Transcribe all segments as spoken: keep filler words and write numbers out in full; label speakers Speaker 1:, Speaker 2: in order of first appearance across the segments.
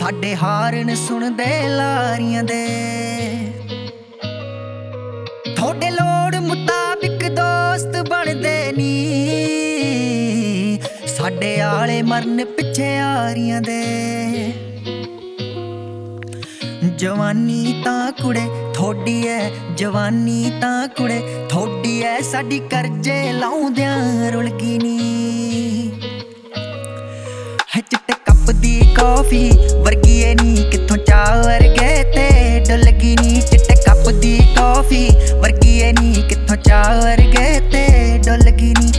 Speaker 1: साडे हारन सुनदे लारियां दे। थोड़े लोड़ मुताबिक दोस्त बनदे नी, साडे आले मरन पिछे यारियां दे। जवानी तां कुड़े थोड़ी है, जवानी तां कुड़े थोड़ी है, साडी करजे लाउंदियां रुलगी नी। चिट्टे कप दी कॉफी वर्गी है नी, कित्थों चाह वर्गे ते डुलगी नी। चिट्टे कप दी कॉफी वर्गी है नी, कित्थों चाह वर्गे ते डुलगी नी।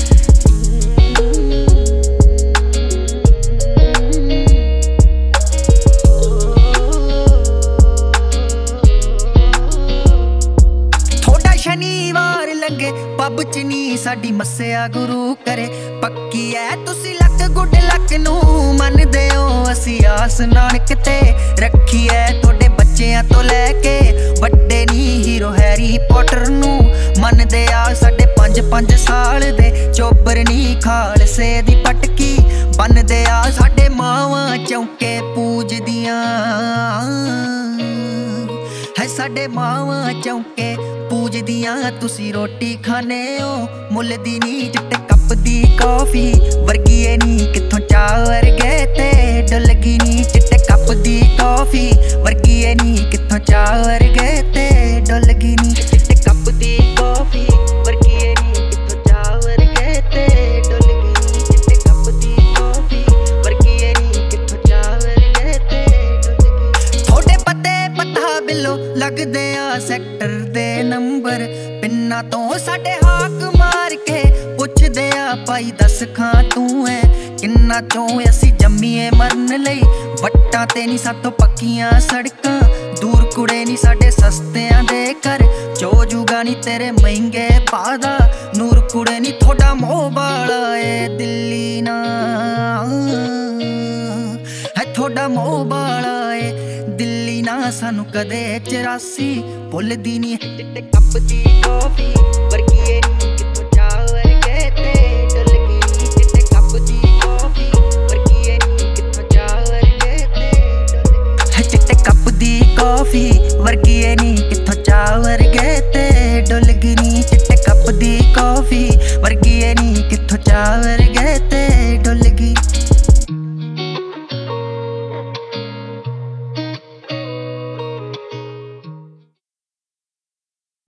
Speaker 1: शनिवार लंघे पब च नी साडी मस्सेआ गुरु करे, पक्की है तुसी लक गुड लक नू मनदे हो। असी आस नानक ते रखी है, थोड़े बच्चेआं तो लैके वड्डे नी हीरो हैरी पॉटर नू मनदे आ। साडे पंज पंज साल दे चोबर नी खालसे दी पटकी बनदे आ। साडे मावां चौंके पूजदियां है, साडे मावां चौंके पूजदियां। तुसी रोटी खाने हो मुल दी नी। चिट्टे कप दी कॉफी वर्गी है नी, कित्थों चाह वर्गे ते डुलगी नी। चिट्टे कप दी कॉफी वर्गी है नी, कित्थों चाह वर्गे ते डुलगी नी। चिट्टे कप दी कॉफी वर्गी है नी, कित्थों चाह वर्गे ते डुलगी नी। चिट्टे कप दी कॉफी वर्गी है नी, कित्थों चाह वर्गे ते डुलगी। थोड़े पते पता बिलो लगदे आ सैक्टर दे नंबर, पिन्ना तो साडे हाक मार के पुछदे आ भाई दस खां तू है किन्ना चों। असी जम्मीए मरन लई वट्टां ते नी सातों पक्कियां सड़कां, दूर कुड़े नी साडे सस्तियां दे घर। चो जूगा नी तेरे महंगे पादा, नूर कुड़े नी थोड़ा मोह बाला ए दिल्ली ना है, थोड़ा मोह बाला ए दिल्ली ना। सानू कदे चरासी भुलदी नी। चिट्टे कप दी कॉफी वर्गी है नी, कित्थों चाह वर्गे ते डुलगी नी। चिट्टे कप दी कॉफी वर्गी है नी, कित्थों चाह वर्गे ते डुलगी। चिट्टे कप दी कॉफी वर्गी है नी, कित्थों चाह वर्गे ते डुलगी नी। चिट्टे कप दी कॉफी वर्गी है नी, कित्थों चाह वर्गे